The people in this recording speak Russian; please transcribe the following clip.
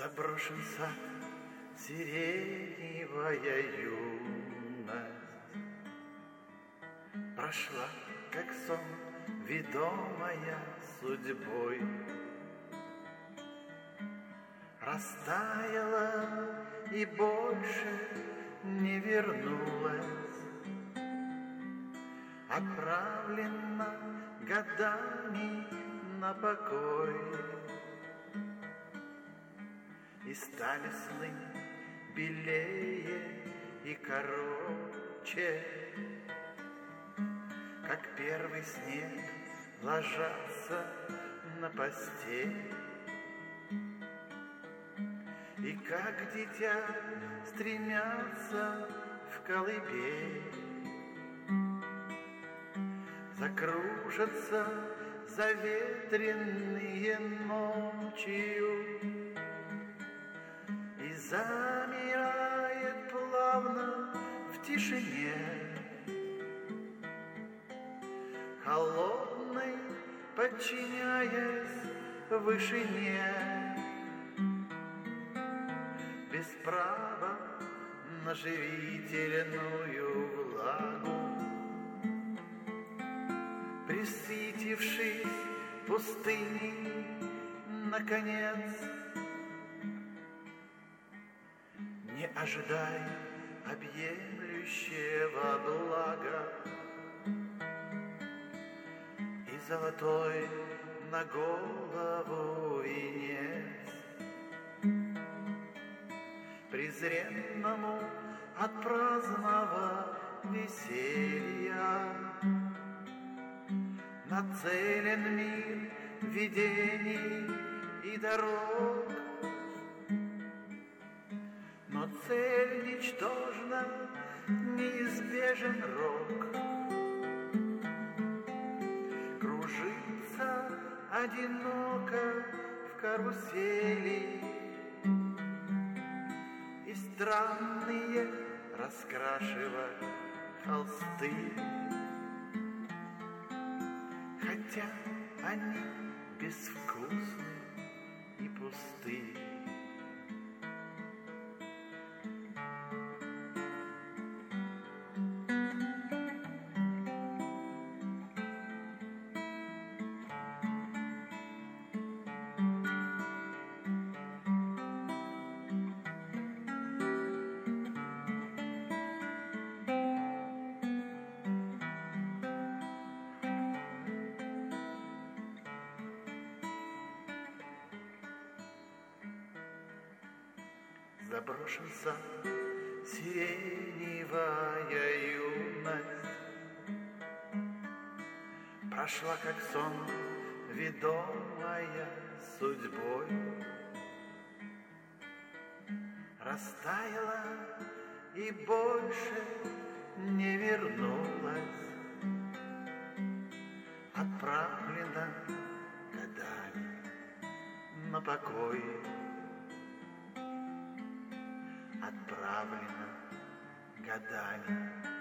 Заброшен сад, сиреневая юность прошла, как сон, ведомая судьбой. Растаяла и больше не вернулась, отправлена годами на покой. И стали сны белее и короче, как первый снег ложатся на постель. И как дитя стремятся в колыбель, закружатся заветренные ночью, и замирает плавно в тишине, холодной подчиняясь вышине, без права на живительную влагу, присытившись пустыней, наконец. Не ожидай объемлющего блага и золотой на голову венец. Презренному от праздного веселья нацелен мир видений и дорог. Но цель ничтожна, неизбежен рок. Кружится одиноко в карусели, и странные раскрашивать холсты, хотя они безвкусны и пусты. Заброшен сад, сиреневая юность прошла, как сон, ведомая судьбой. Растаяла и больше не вернулась, отправлена годами на покой. Отправлена годами